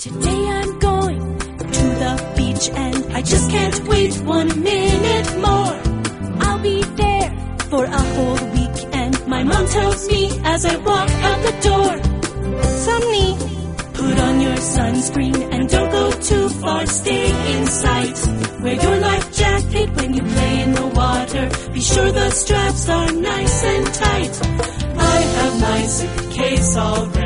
Today I'm going to the beach and I just can't wait 1 minute more. I'll be there for a whole week and my mom tells me as I walk out the door, Sunny, put on your sunscreen and don't go too far, stay in sight. Wear your life jacket when you play in the water, be sure the straps are nice and tight. I have my suitcase all ready.